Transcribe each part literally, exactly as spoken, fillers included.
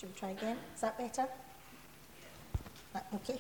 Should we try again? Is that better? That okay?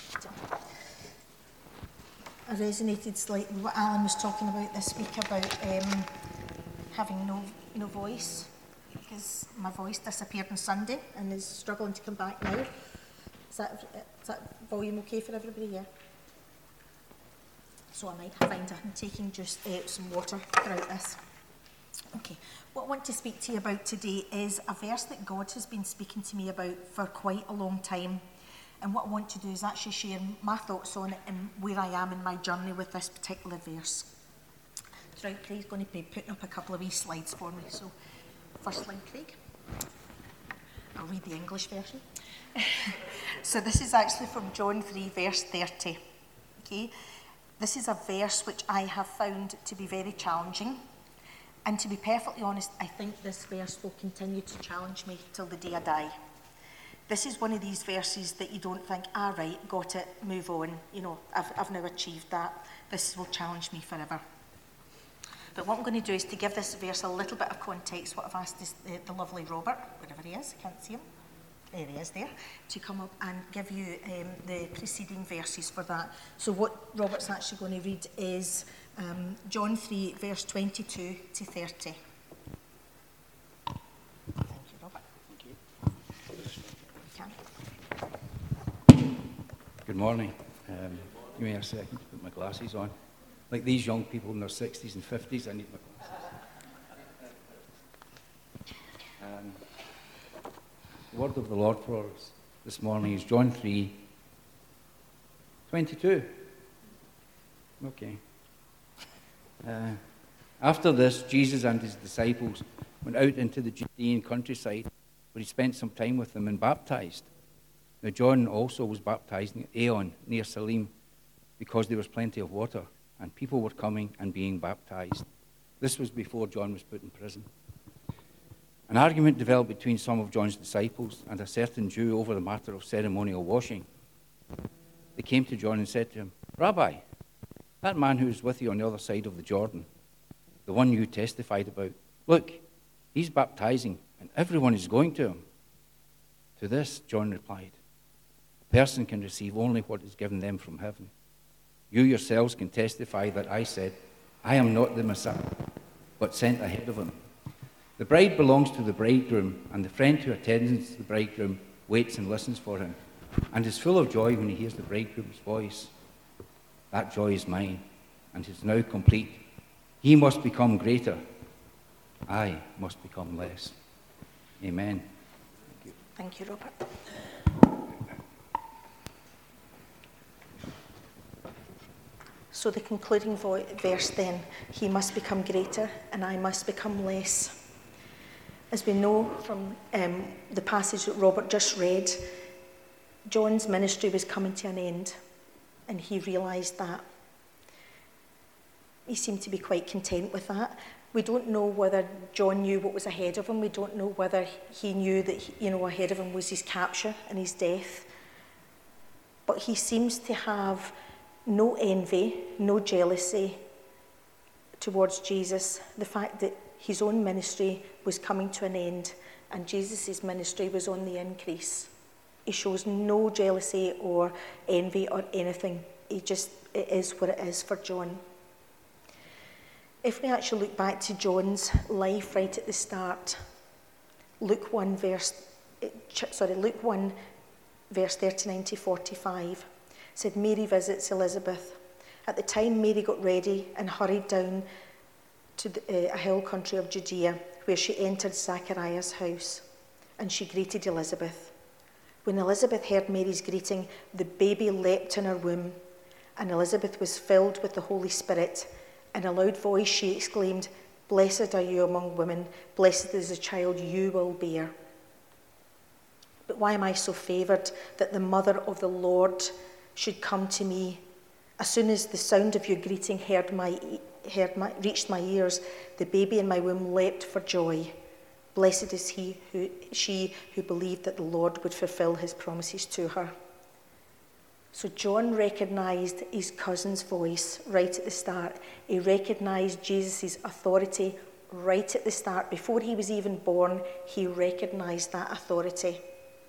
I resonated slightly with what Alan was talking about this week about um, having no no voice, because my voice disappeared on Sunday and is struggling to come back now. Is that, is that volume okay for everybody? Yeah. So I might find I'm taking just uh, some water throughout this. Okay, what I want to speak to you about today is a verse that God has been speaking to me about for quite a long time. And what I want to do is actually share my thoughts on it and where I am in my journey with this particular verse. So Craig's going to be putting up a couple of wee slides for me. So first line, Craig. I'll read the English version. So this is actually from John three, verse thirty. Okay, this is a verse which I have found to be very challenging. And to be perfectly honest, I think this verse will continue to challenge me till the day I die. This is one of these verses that you don't think, ah, right, got it, move on. You know, I've, I've now achieved that. This will challenge me forever. But what I'm going to do is to give this verse a little bit of context, what I've asked is the, the lovely Robert, wherever he is, I can't see him, there he is there, to come up and give you um, the preceding verses for that. So what Robert's actually going to read is um, John three, verse twenty-two to thirty. Thank you, Robert. Thank you. Good morning. Um, give me a second to put my glasses on. Like these young people in their sixties and fifties, I need my glasses. Um, the word of the Lord for us this morning is John three, twenty-two. Okay. Uh, after this, Jesus and his disciples went out into the Judean countryside, where he spent some time with them and baptized. Now John also was baptizing at Aenon near Salim, because there was plenty of water, and people were coming and being baptized. This was before John was put in prison. An argument developed between some of John's disciples and a certain Jew over the matter of ceremonial washing. They came to John and said to him, "Rabbi, that man who is with you on the other side of the Jordan, the one you testified about, look, he's baptizing, and everyone is going to him." To this, John replied, "A person can receive only what is given them from heaven. You yourselves can testify that I said, I am not the Messiah, but sent ahead of him. The bride belongs to the bridegroom, and the friend who attends the bridegroom waits and listens for him, and is full of joy when he hears the bridegroom's voice. That joy is mine, and is now complete. He must become greater. I must become less." Amen. Thank you. Thank you, Robert. So the concluding vo- verse then, he must become greater and I must become less. As we know from um, the passage that Robert just read, John's ministry was coming to an end, and he realised that. He seemed to be quite content with that. We don't know whether John knew what was ahead of him. We don't know whether he knew that, he, you know, ahead of him was his capture and his death. But he seems to have no envy, no jealousy towards Jesus. The fact that his own ministry was coming to an end and Jesus' ministry was on the increase. He shows no jealousy or envy or anything. He just, it is what it is for John. If we actually look back to John's life right at the start, Luke one verse, sorry, Luke one verse thirty-nine to forty-five said Mary visits Elizabeth. At the time, Mary got ready and hurried down to the, uh, a hill country of Judea, where she entered Zachariah's house, and she greeted Elizabeth. When Elizabeth heard Mary's greeting, the baby leapt in her womb, and Elizabeth was filled with the Holy Spirit. In a loud voice she exclaimed, "Blessed are you among women, blessed is the child you will bear. But why am I so favoured that the mother of the Lord should come to me? As soon as the sound of your greeting heard my, heard my, reached my ears, the baby in my womb leapt for joy. Blessed is he who, she who believed that the Lord would fulfill his promises to her." So John recognised his cousin's voice right at the start. He recognised Jesus' authority right at the start, before he was even born, he recognised that authority.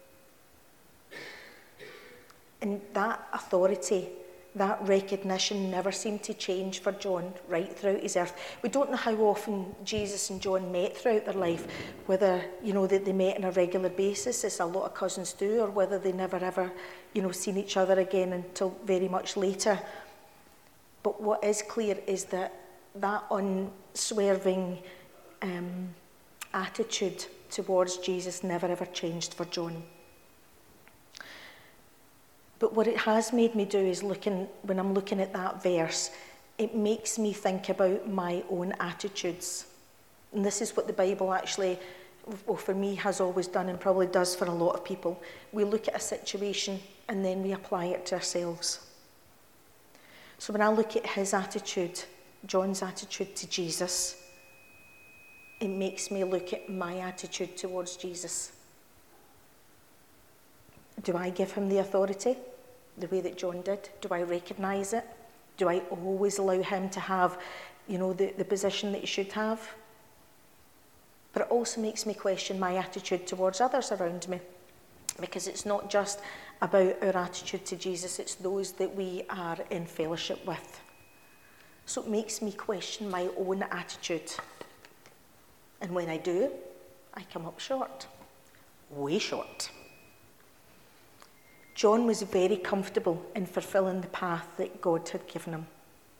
And that authority, that recognition never seemed to change for John right throughout his earth. We don't know how often Jesus and John met throughout their life, whether, you know, that they met on a regular basis, as a lot of cousins do, or whether they never ever, you know, seen each other again until very much later. But what is clear is that that unswerving um, attitude towards Jesus never ever changed for John. But what it has made me do is, looking, when I'm looking at that verse, it makes me think about my own attitudes. And this is what the Bible actually, well, for me, has always done, and probably does for a lot of people. We look at a situation and then we apply it to ourselves. So when I look at his attitude, John's attitude to Jesus, it makes me look at my attitude towards Jesus. Do I give him the authority the way that John did? Do I recognise it? Do I always allow him to have, you know, the, the position that he should have? But it also makes me question my attitude towards others around me, because it's not just about our attitude to Jesus, it's those that we are in fellowship with. So it makes me question my own attitude. And when I do, I come up short. Way short. John was very comfortable in fulfilling the path that God had given him.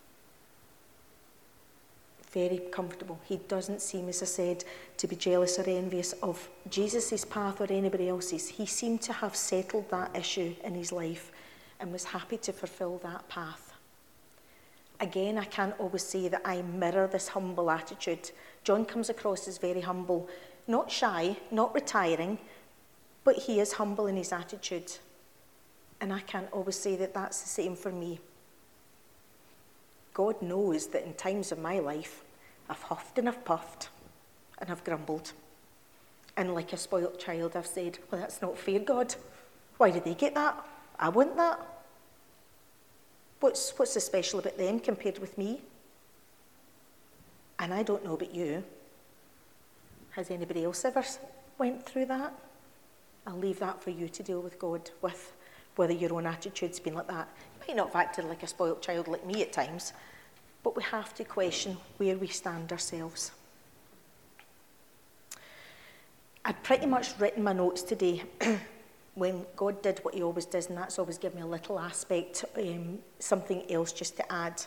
Very comfortable. He doesn't seem, as I said, to be jealous or envious of Jesus' path or anybody else's. He seemed to have settled that issue in his life and was happy to fulfill that path. Again, I can't always say that I mirror this humble attitude. John comes across as very humble, not shy, not retiring, but he is humble in his attitude. And I can't always say that that's the same for me. God knows that in times of my life, I've huffed and I've puffed and I've grumbled. And like a spoilt child, I've said, well, that's not fair, God. Why did they get that? I want that. What's, what's so special about them compared with me? And I don't know about you. Has anybody else ever went through that? I'll leave that for you to deal with God with. Whether your own attitude's been like that. You might not have acted like a spoilt child like me at times, but we have to question where we stand ourselves. I'd pretty much written my notes today when God did what he always does, and that's always given me a little aspect, um, something else just to add.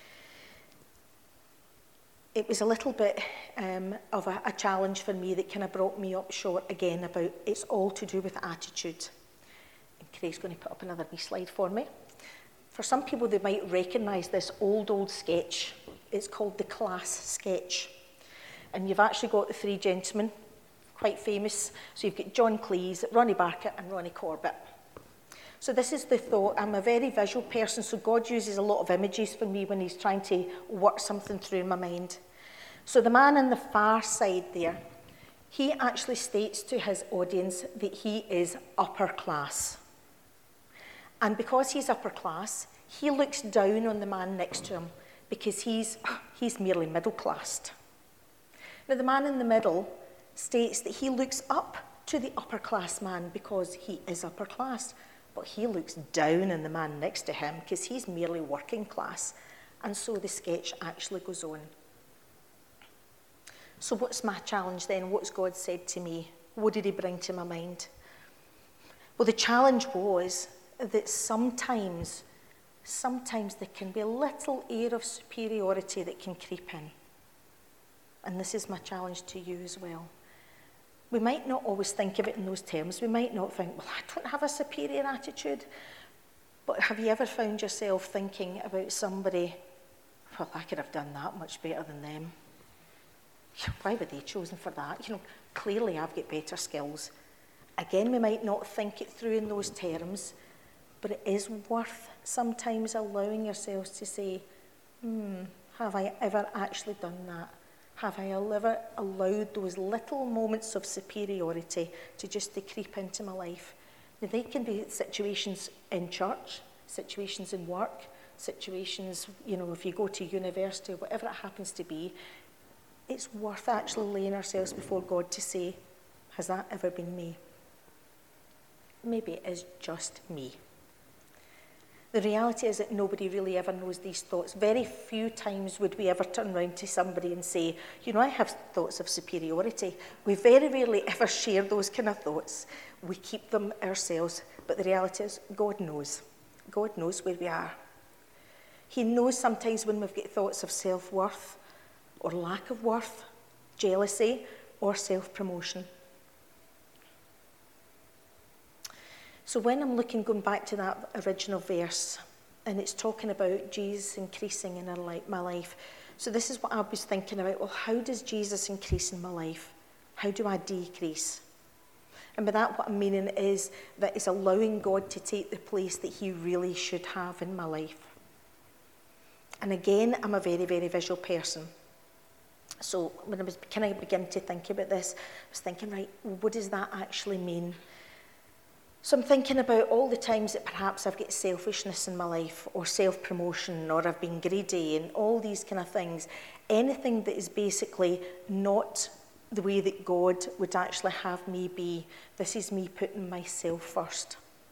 It was a little bit um, of a, a challenge for me that kind of brought me up short again about it's all to do with attitude. Craig's going to put up another wee slide for me. For some people, they might recognise this old, old sketch. It's called the Class Sketch. And you've actually got the three gentlemen, quite famous. So you've got John Cleese, Ronnie Barker, and Ronnie Corbett. So this is the thought. I'm a very visual person, so God uses a lot of images for me when he's trying to work something through in my mind. So the man on the far side there, he actually states to his audience that he is upper class. And because he's upper class, he looks down on the man next to him because he's, he's merely middle-classed. Now, the man in the middle states that he looks up to the upper-class man because he is upper class, but he looks down on the man next to him because he's merely working class. And so the sketch actually goes on. So what's my challenge then? What's God said to me? What did he bring to my mind? Well, the challenge was that sometimes, sometimes there can be a little air of superiority that can creep in. And this is my challenge to you as well. We might not always think of it in those terms. We might not think, well, I don't have a superior attitude. But have you ever found yourself thinking about somebody, well, I could have done that much better than them. Why were they chosen for that? You know, clearly I've got better skills. Again, we might not think it through in those terms, but it is worth sometimes allowing yourselves to say, hmm, have I ever actually done that? Have I ever allowed those little moments of superiority to just to creep into my life? Now, they can be situations in church, situations in work, situations, you know, if you go to university, whatever it happens to be. it's worth actually laying ourselves before God to say, has that ever been me? Maybe it is just me. The reality is that nobody really ever knows these thoughts. Very few times would we ever turn around to somebody and say, you know, I have thoughts of superiority. We very rarely ever share those kind of thoughts. We keep them ourselves. But the reality is, God knows. God knows where we are. He knows sometimes when we've got thoughts of self-worth or lack of worth, jealousy or self-promotion. So when I'm looking, going back to that original verse, and it's talking about Jesus increasing in our life, my life. So this is what I was thinking about. Well, how does Jesus increase in my life? How do I decrease? And by that, what I'm meaning is that it's allowing God to take the place that he really should have in my life. And again, I'm a very, very visual person. So when I was kind of beginning to think about this, I was thinking, right, what does that actually mean? So I'm thinking about all the times that perhaps I've got selfishness in my life, or self-promotion, or I've been greedy, and all these kind of things. Anything that is basically not the way that God would actually have me be. This is me putting myself first.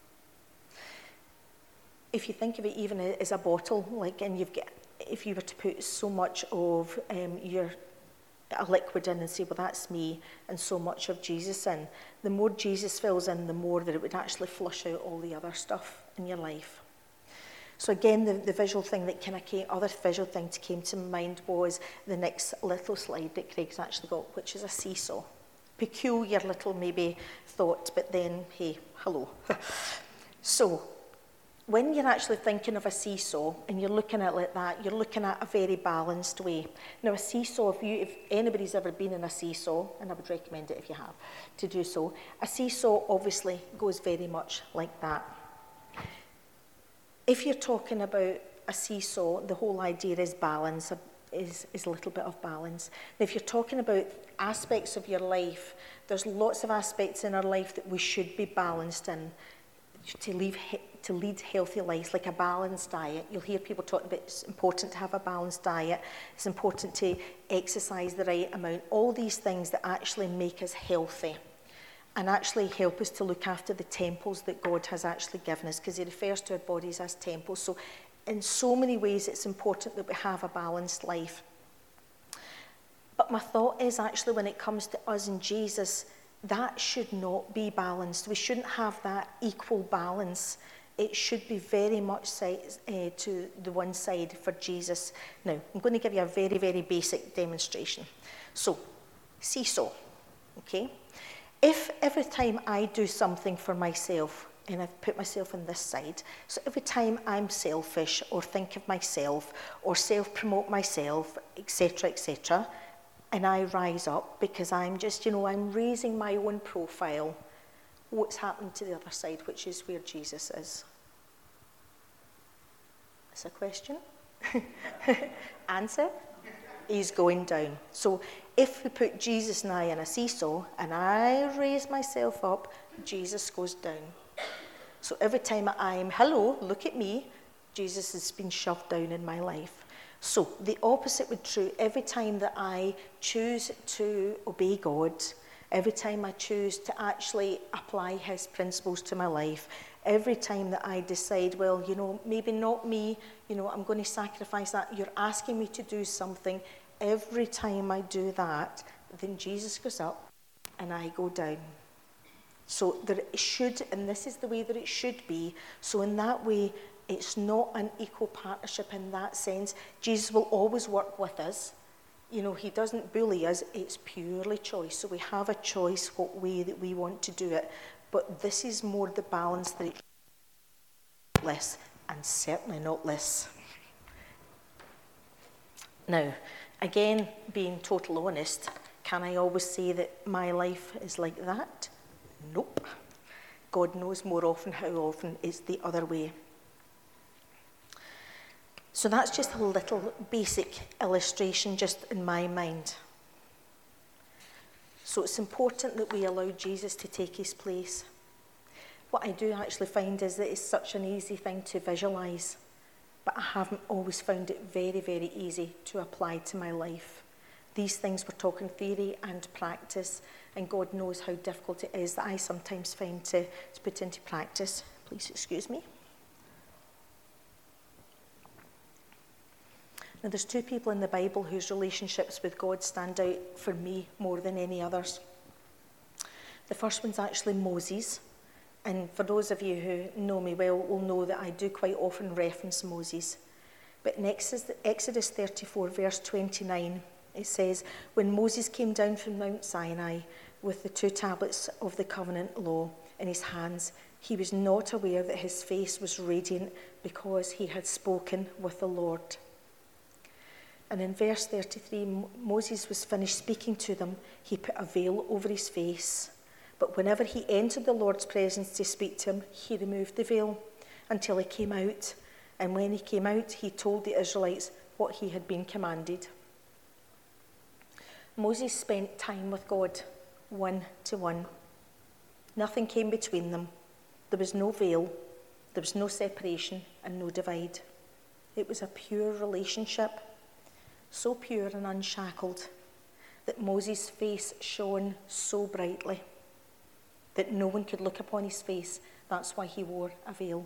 If you think of it even as a bottle, like, and you've got, if you were to put so much of um, your a liquid in and say, well, that's me, and so much of Jesus in, the more Jesus fills in, the more that it would actually flush out all the other stuff in your life. So again, the, the visual thing that kind of came, other visual thing that came to my mind was the next little slide that Craig's actually got, which is a seesaw. Peculiar little maybe thought, but then, hey, hello. So, when you're actually thinking of a seesaw and you're looking at it like that, you're looking at a very balanced way. Now, a seesaw, if, you, if anybody's ever been in a seesaw, and I would recommend it if you have, to do so, a seesaw obviously goes very much like that. If you're talking about a seesaw, the whole idea is balance, is, is a little bit of balance. Now, if you're talking about aspects of your life, there's lots of aspects in our life that we should be balanced in to leave to lead healthy lives, like a balanced diet. You'll hear people talking about it's important to have a balanced diet, it's important to exercise the right amount, all these things that actually make us healthy and actually help us to look after the temples that God has actually given us, because he refers to our bodies as temples. So in so many ways it's important that we have a balanced life. But my thought is actually when it comes to us and Jesus, that should not be balanced. We shouldn't have that equal balance. It should be very much side, uh, to the one side for Jesus. Now, I'm going to give you a very, very basic demonstration. So, seesaw, okay? If every time I do something for myself, and I've put myself on this side, so every time I'm selfish or think of myself or self-promote myself, et cetera, et cetera, and I rise up because I'm just, you know, I'm raising my own profile, what's happened to the other side, which is where Jesus is? It's a question. Answer? He's going down. So if we put Jesus and I in a seesaw and I raise myself up, Jesus goes down. So every time I'm, hello, look at me, Jesus has been shoved down in my life. So the opposite would be true. Every time that I choose to obey God, every time I choose to actually apply his principles to my life, every time that I decide, well, you know, maybe not me, you know, I'm going to sacrifice that, you're asking me to do something, every time I do that, then Jesus goes up and I go down. So there should, and this is the way that it should be, so in that way, it's not an equal partnership in that sense. Jesus will always work with us. You know, he doesn't bully us, it's purely choice. So we have a choice what way that we want to do it. But this is more the balance that it's less, and certainly not less. Now, again, being totally honest, can I always say that my life is like that? Nope. God knows more often how often it's the other way. So that's just a little basic illustration just in my mind. So it's important that we allow Jesus to take his place. What I do actually find is that it's such an easy thing to visualise, but I haven't always found it very, very easy to apply to my life, These things we're talking theory and practice, and God knows how difficult it is that I sometimes find to, to put into practice. Please excuse me. Now, there's two people in the Bible whose relationships with God stand out for me more than any others. The first one's actually Moses, and for those of you who know me well will know that I do quite often reference Moses. But in Exodus thirty-four, verse twenty-nine, it says, "When Moses came down from Mount Sinai with the two tablets of the covenant law in his hands, he was not aware that his face was radiant because he had spoken with the Lord." And in verse thirty-three, Moses was finished speaking to them. He put a veil over his face. But whenever he entered the Lord's presence to speak to him, he removed the veil until he came out. And when he came out, he told the Israelites what he had been commanded. Moses spent time with God, one to one. Nothing came between them. There was no veil, there was no separation and no divide. It was a pure relationship, so pure and unshackled that Moses' face shone so brightly that no one could look upon his face. That's why he wore a veil.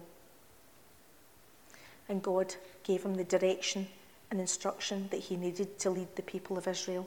And God gave him the direction and instruction that he needed to lead the people of Israel.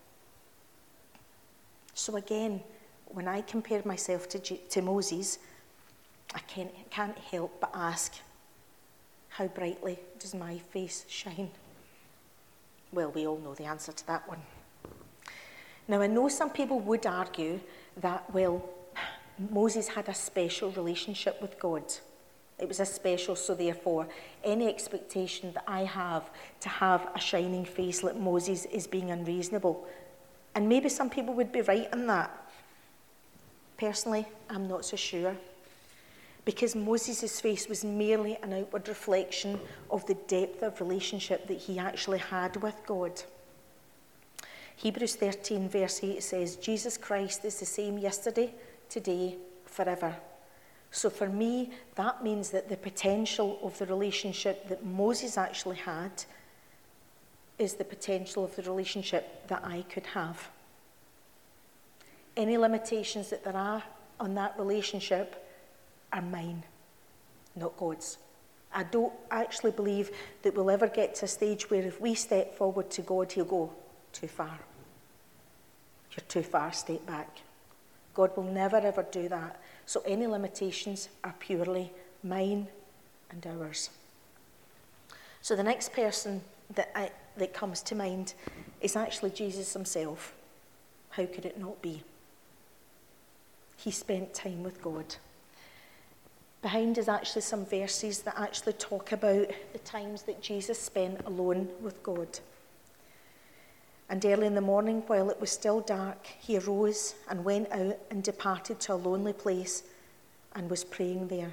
So again, when I compare myself to, G- to Moses, I can't, can't help but ask, how brightly does my face shine? Well, we all know the answer to that one. Now, I know some people would argue that, well, Moses had a special relationship with God. It was a special, so therefore, any expectation that I have to have a shining face like Moses is being unreasonable. And maybe some people would be right in that. Personally, I'm not so sure. Because Moses' face was merely an outward reflection of the depth of relationship that he actually had with God. Hebrews thirteen, verse eight says, "Jesus Christ is the same yesterday, today, forever." So for me, that means that the potential of the relationship that Moses actually had is the potential of the relationship that I could have. Any limitations that there are on that relationship are mine, not God's. I don't actually believe that we'll ever get to a stage where if we step forward to God, he'll go, too far. You're too far, step back. God will never ever do that. So any limitations are purely mine and ours. So the next person that, I, that comes to mind is actually Jesus himself. How could it not be? He spent time with God. Behind is actually some verses that actually talk about the times that Jesus spent alone with God. And early in the morning, while it was still dark, he arose and went out and departed to a lonely place and was praying there.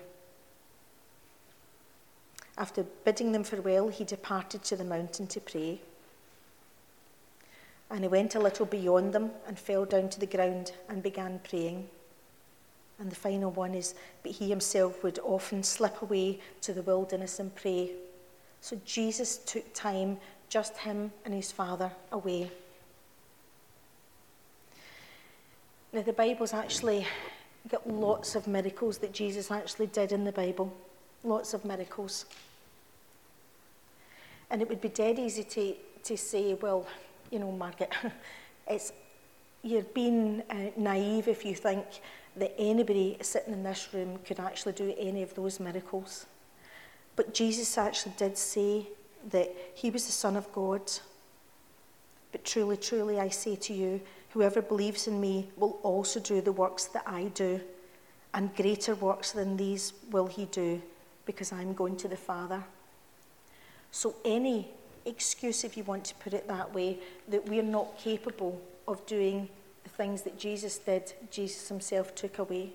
After bidding them farewell, he departed to the mountain to pray. And he went a little beyond them and fell down to the ground and began praying. And the final one is, but he himself would often slip away to the wilderness and pray. So Jesus took time, just him and his Father, away. Now the Bible's actually got lots of miracles that Jesus actually did in the Bible. Lots of miracles. And it would be dead easy to, to say, well, you know, Margaret, it's, you're being uh, naive if you think that anybody sitting in this room could actually do any of those miracles. But Jesus actually did say that he was the Son of God. But truly, truly, I say to you, whoever believes in me will also do the works that I do, and greater works than these will he do, because I'm going to the Father. So any excuse, if you want to put it that way, that we're not capable of doing the things that Jesus did, Jesus himself took away.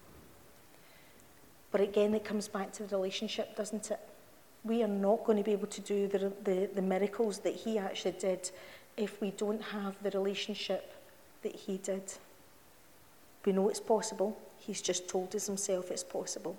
But again, it comes back to the relationship, doesn't it? We are not going to be able to do the, the, the miracles that he actually did if we don't have the relationship that he did. We know it's possible. He's just told us himself it's possible.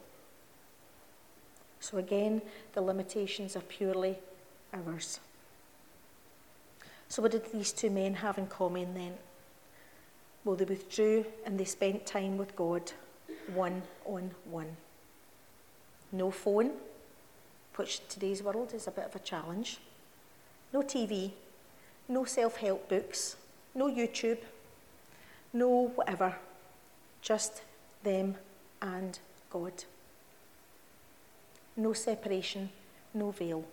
So again, the limitations are purely ours. So what did these two men have in common then? Well, they withdrew and they spent time with God, one on one. No phone, which in today's world is a bit of a challenge. No T V, no self-help books, no YouTube, no whatever. Just them and God. No separation, no veil.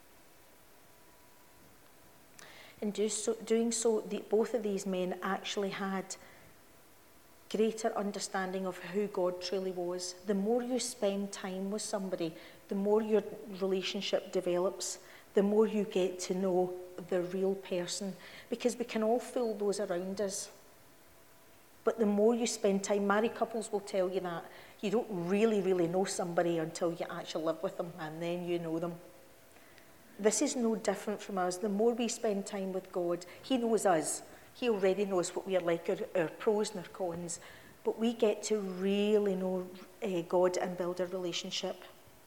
In do so, doing so, the, both of these men actually had greater understanding of who God truly was. The more you spend time with somebody, the more your relationship develops, the more you get to know the real person, because we can all fool those around us. But the more you spend time, married couples will tell you that, you don't really, really know somebody until you actually live with them, and then you know them. This is no different from us. The more we spend time with God, He knows us. He already knows what we are like, our, our pros and our cons. But we get to really know uh, God and build a relationship.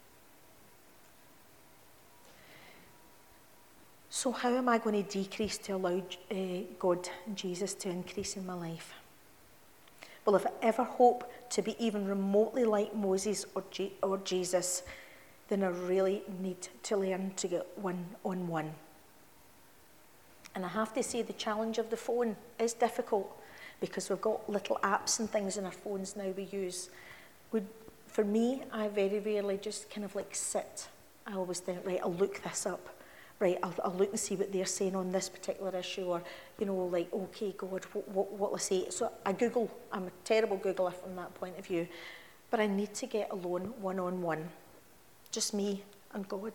So how am I going to decrease to allow uh, God and Jesus to increase in my life? Well, if I ever hope to be even remotely like Moses or, G- or Jesus, then I really need to learn to get one-on-one. And I have to say the challenge of the phone is difficult because we've got little apps and things in our phones now we use. We, for me, I very rarely just kind of like sit. I always think, right, I'll look this up. Right, I'll, I'll look and see what they're saying on this particular issue, or, you know, like, okay, God, what, what, what will I say? So I Google. I'm a terrible Googler from that point of view. But I need to get alone, one-on-one. Just me and God.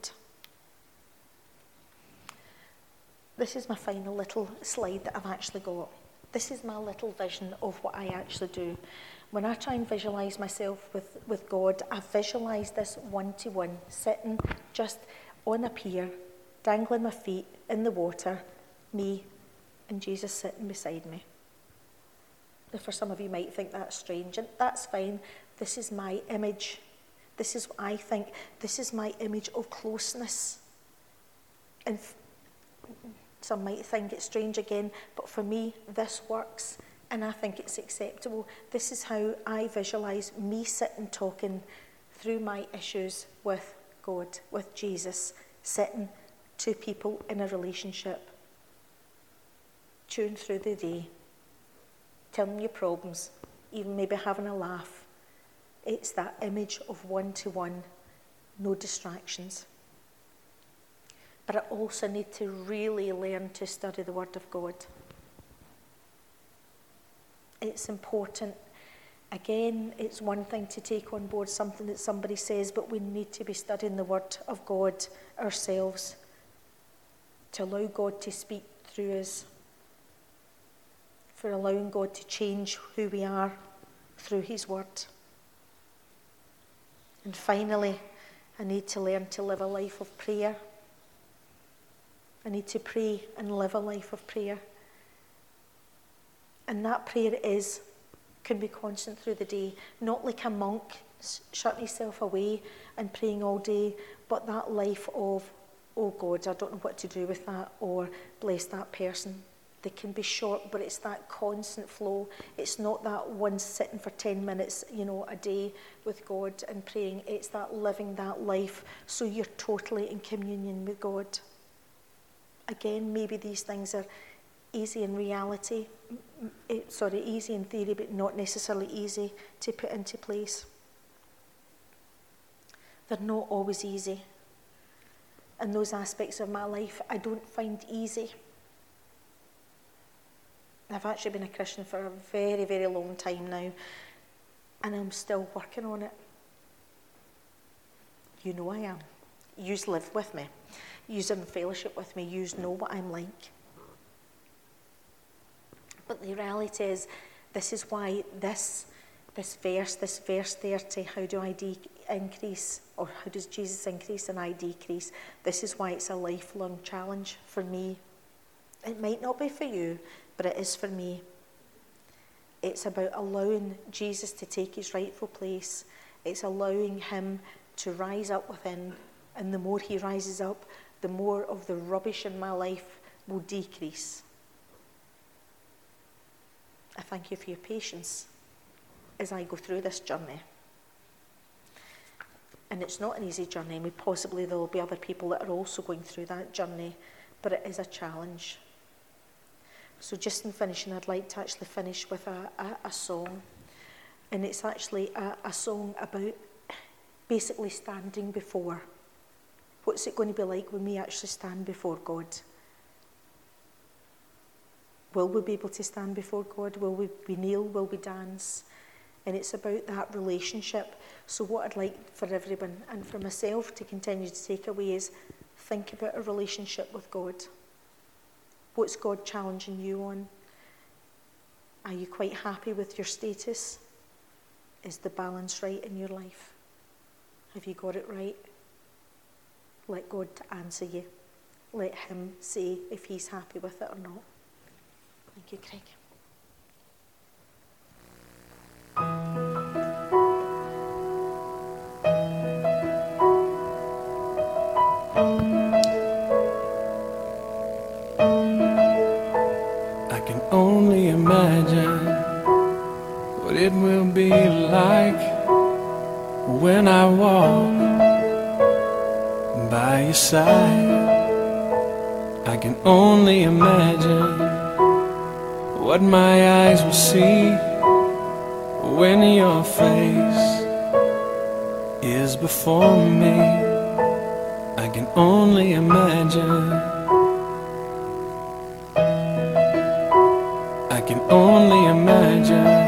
This is my final little slide that I've actually got. This is my little vision of what I actually do. When I try and visualise myself with, with God, I visualise this one-to-one, sitting just on a pier, dangling my feet in the water, me and Jesus sitting beside me. Now, for some of you might think that's strange, and that's fine. This is my image. This is what I think. This is my image of closeness. And f- some might think it's strange again, but for me, this works, and I think it's acceptable. This is how I visualise me sitting talking through my issues with God, with Jesus, sitting two people in a relationship, chewing through the day, telling your problems, even maybe having a laugh. It's that image of one-to-one, no distractions. But I also need to really learn to study the Word of God. It's important. Again, it's one thing to take on board something that somebody says, but we need to be studying the Word of God ourselves to allow God to speak through us, for allowing God to change who we are through His Word. And finally, I need to learn to live a life of prayer. I need to pray and live a life of prayer. And that prayer is, can be constant through the day, not like a monk shutting himself away and praying all day, but that life of, oh God, I don't know what to do with that, or bless that person. They can be short, but it's that constant flow. It's not that one sitting for ten minutes, you know, a day with God and praying. It's that living that life so you're totally in communion with God. Again, maybe these things are easy in reality, sorry, easy in theory, but not necessarily easy to put into place. They're not always easy. And those aspects of my life I don't find easy. I've actually been a Christian for a very, very long time now, and I'm still working on it. You know I am. Yous live with me. Yous are in fellowship with me. Yous know what I'm like. But the reality is, this is why this, this verse, this verse thirty, how do I de- increase, or how does Jesus increase and I decrease? This is why it's a lifelong challenge for me. It might not be for you, but it is for me. It's about allowing Jesus to take his rightful place. It's allowing him to rise up within, and the more he rises up, the more of the rubbish in my life will decrease. I thank you for your patience as I go through this journey. And it's not an easy journey, and possibly there will be other people that are also going through that journey, but it is a challenge. So just in finishing, I'd like to actually finish with a, a, a song. And it's actually a, a song about basically standing before. What's it going to be like when we actually stand before God? Will we be able to stand before God? Will we, we kneel? Will we dance? And it's about that relationship. So what I'd like for everyone and for myself to continue to take away is think about a relationship with God. What's God challenging you on? Are you quite happy with your status? Is the balance right in your life? Have you got it right? Let God answer you. Let him say if he's happy with it or not. Thank you, Craig. I can only imagine what it will be like when I walk by your side. I can only imagine what my eyes will see when your face is before me. I can only imagine. I can only imagine.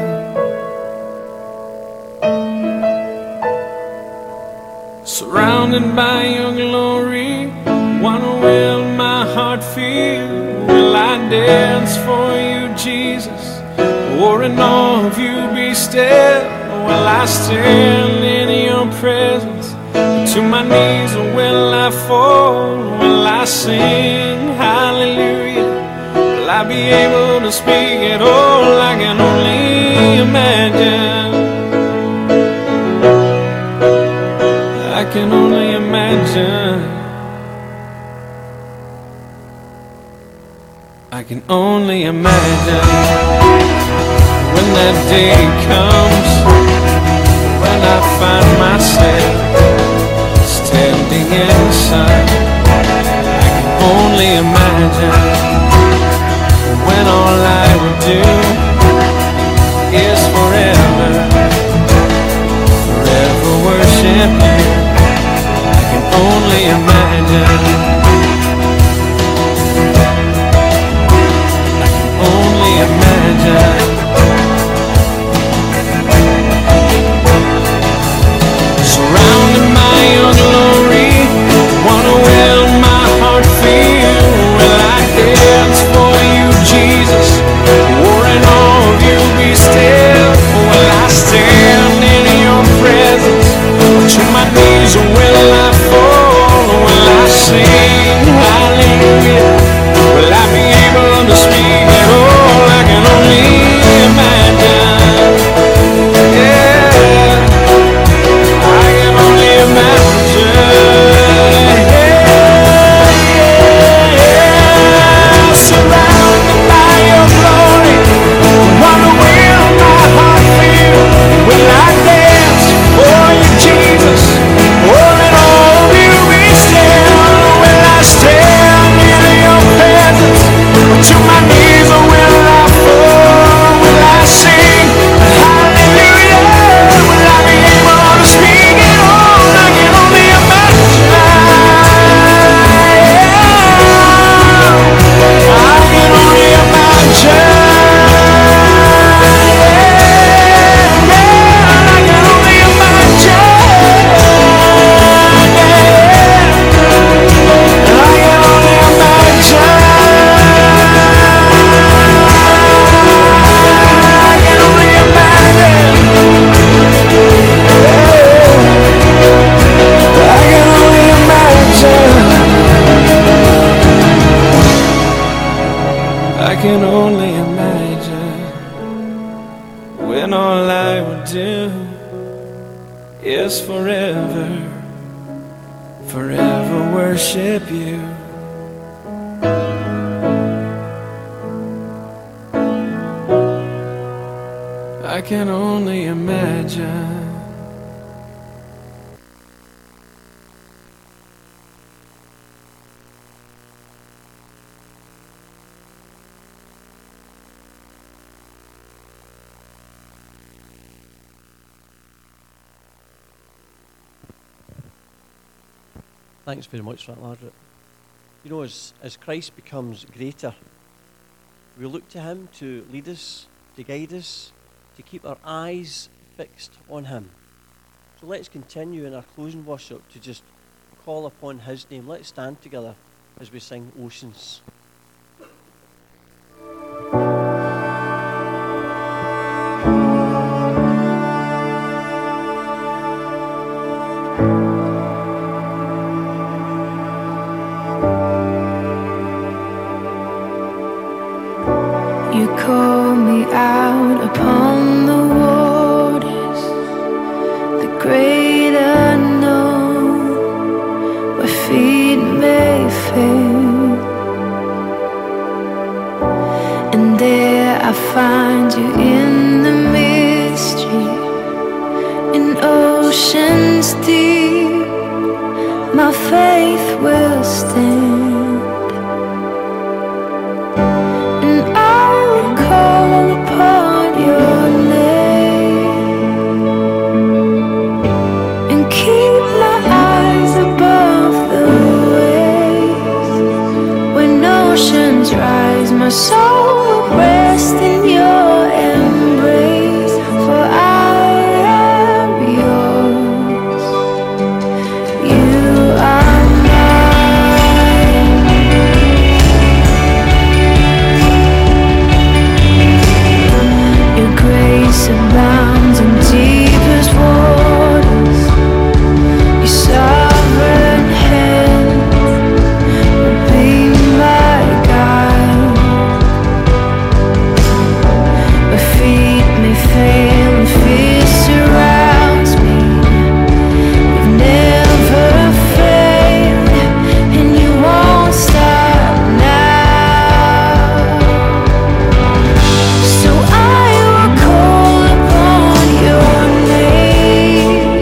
Surrounded by your glory, what will my heart feel? Will I dance for you, Jesus? Or in awe of you be still? Will I stand in your presence? To my knees or will I fall? Will I sing hallelujah? Will I be able to speak at all? I can only imagine. I can only imagine. I can only imagine when that day comes, when I find myself standing inside. I can only imagine when all I will do is forever, forever worship you. I can only imagine. I can only imagine. Surrounded by your glory, what will my heart feel? Will I dance for you, Jesus? Or in awe of you be still? Will I stand in your presence? To my knees or will I fall? Will I sing hallelujah? Will I be able to speak at all? I can only imagine. Yeah, I can only imagine. Yeah, yeah. Surrounded by your glory, what will my heart feel? Will I dance for you, Jesus? Or in all of you be still? Will I stand in your presence? To my knees or will I fall? Will I sing hallelujah? Will I be able to speak at all? I can only imagine. I can only imagine. I can only imagine. I can only imagine. I can only imagine. I can only imagine. I can only imagine when all I would do is forever, forever worship you. I can only imagine. Thanks very much for that, Margaret. You know, as, as Christ becomes greater, we look to him to lead us, to guide us, to keep our eyes fixed on him. So let's continue in our closing worship to just call upon his name. Let's stand together as we sing Oceans. You call me out upon the waters, the great unknown, where feet may fail. And there I find you in the mystery, in oceans deep, my faith will stand. My soul will rest in your embrace, for I am yours. You are mine. Your grace abounds in deepest waters. Your sovereign hand will be my guide. Fail and fear surrounds me. You've never failed, and you won't stop now. So I will call upon your name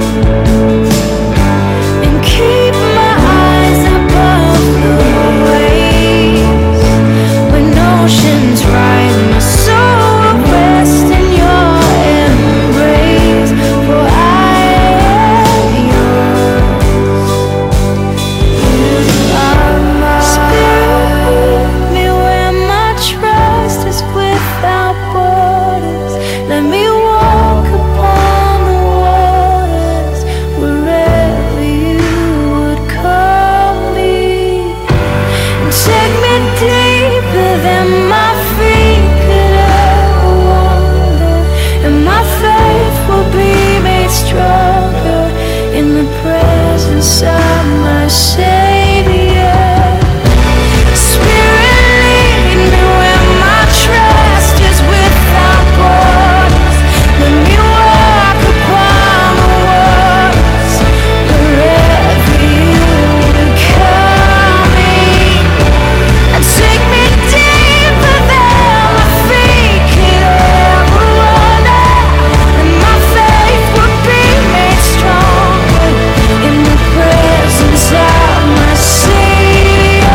and keep my eyes above the waves. When oceans rise, my soul rest in your embrace, for I am yours. You are mine. Spirit, lead me where my trust is without borders. Let me walk upon the waters wherever you would call me, and take me deeper than my feet could ever wander, and my faith will be made stronger in the presence of my Savior. Spirit, lead me where my trust is without borders. Let me walk upon the waters wherever you would call me, and take me deeper than my feet could ever wander, and my faith will be made stronger in the presence of my Savior.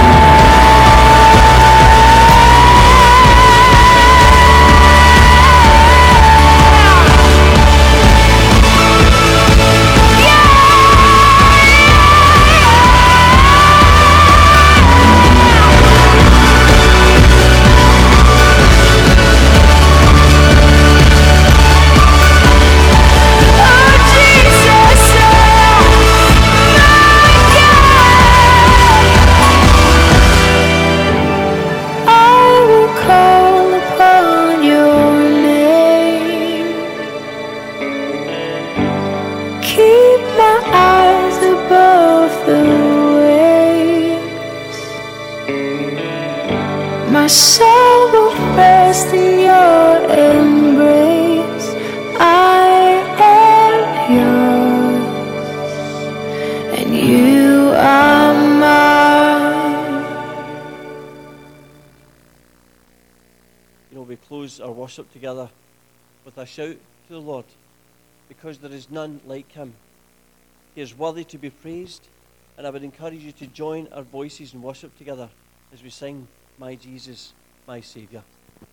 Oh Jesus, oh my God, I will call upon your name. Keep my eyes above the waves. My soul will rest in your embrace. I am yours, and you are mine. You know, we close our worship together with a shout to the Lord, because there is none like him. He is worthy to be praised, and I would encourage you to join our voices in worship together as we sing, My Jesus, My Saviour.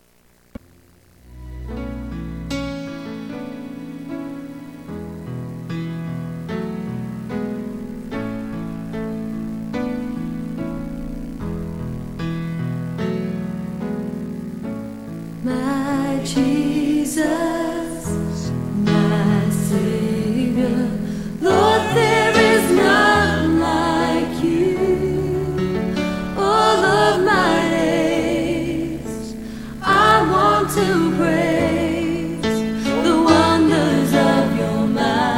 My Jesus, my Savior, Lord, there is none like you. All of my days, I want to praise the wonders of your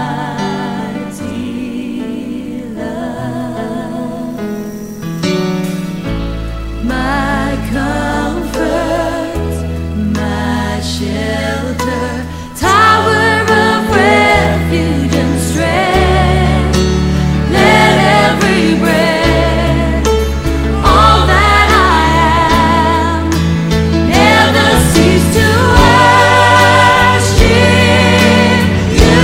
mighty love. My comfort, my shelter, tower of refuge and strength. Let every breath, all that I am, never cease to worship you.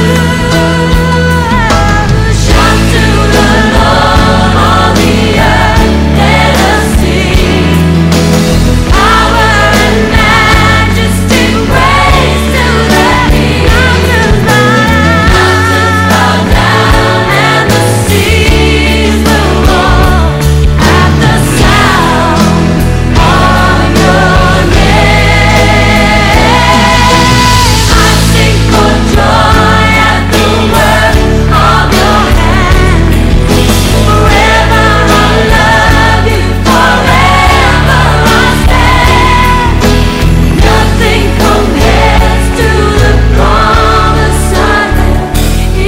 Shout to the Lord, all the earth, let us sing. Power and majesty, praise to the King. Mountains bow down, and the seas will roar at the sound of your name. I sing for joy at the work of your hand. Forever I love you, forever I stand. Nothing compares to the promise I have in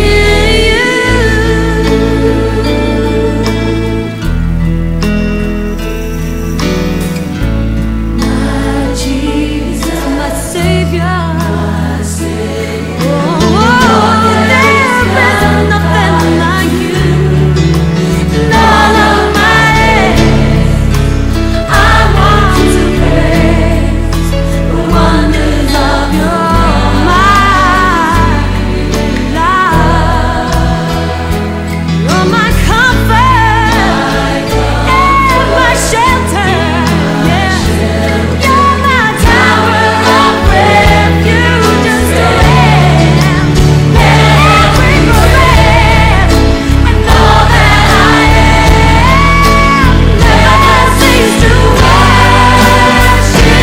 you. My Jesus, my Savior, my Savior. Oh, there is nothing like you. None of my days, I want to praise the wonders of your mighty love. You're my comfort and my shelter. Yeah, you're my tower of refuge and strength. Let every breath and all that I am never cease to worship you.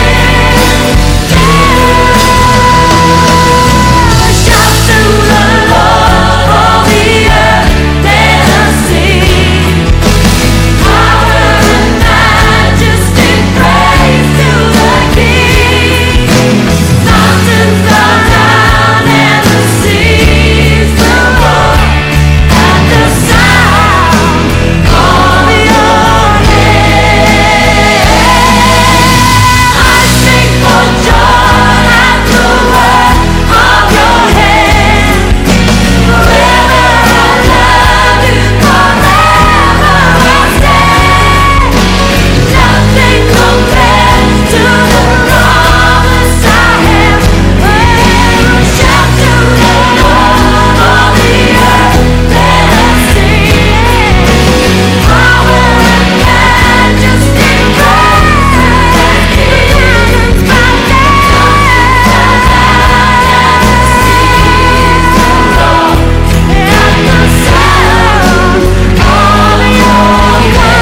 Shout to the Lord, all the earth, let us sing. Power and majesty, praise to the King. Mountains bow down, and the seas will roar at the sound of your name. I sing for joy at the work of your hand. Forever I love you, forever I stand. Nothing compares to the promise I have. Shout to the Lord, all the earth, let us sing. Power and majesty, praise to the King. Mountains bow down, and the seas will roar at the sound of your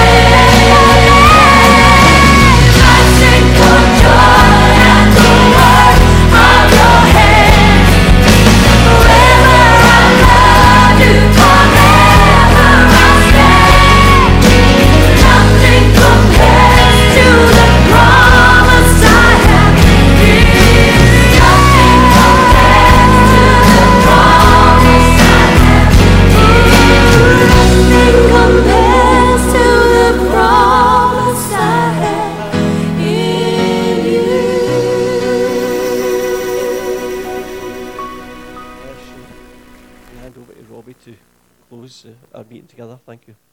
name. I sing for joy at the work of your hand. Forever I love you, forever I stand. Nothing compares to the promise I have in you. Nothing compares to the promise I have in you. Nothing compares to the promise I have in you. Bless you. And hand over to Robbie to close uh, our meeting together. Thank you.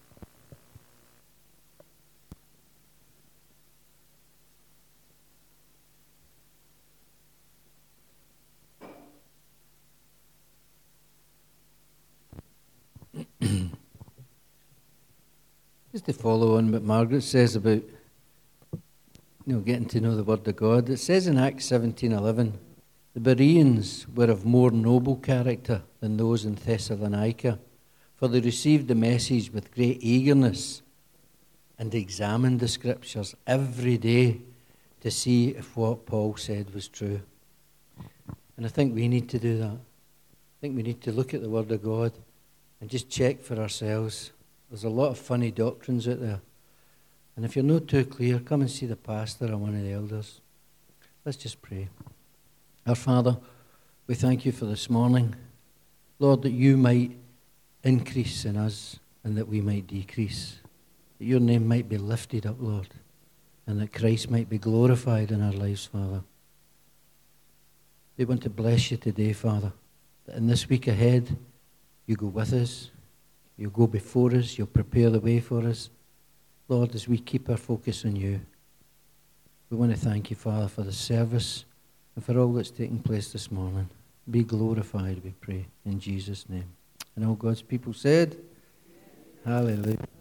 Just to follow on what Margaret says about, you know, getting to know the Word of God. It says in Acts seventeen eleven, the Bereans were of more noble character than those in Thessalonica, for they received the message with great eagerness and examined the Scriptures every day to see if what Paul said was true. And I think we need to do that. I think we need to look at the Word of God and just check for ourselves. There's a lot of funny doctrines out there. And if you're not too clear, come and see the pastor or one of the elders. Let's just pray. Our Father, we thank you for this morning. Lord, that you might increase in us and that we might decrease. That your name might be lifted up, Lord, and that Christ might be glorified in our lives, Father. We want to bless you today, Father, that in this week ahead, you go with us. You'll go before us. You'll prepare the way for us. Lord, as we keep our focus on you, we want to thank you, Father, for the service and for all that's taking place this morning. Be glorified, we pray, in Jesus' name. And all God's people said, hallelujah.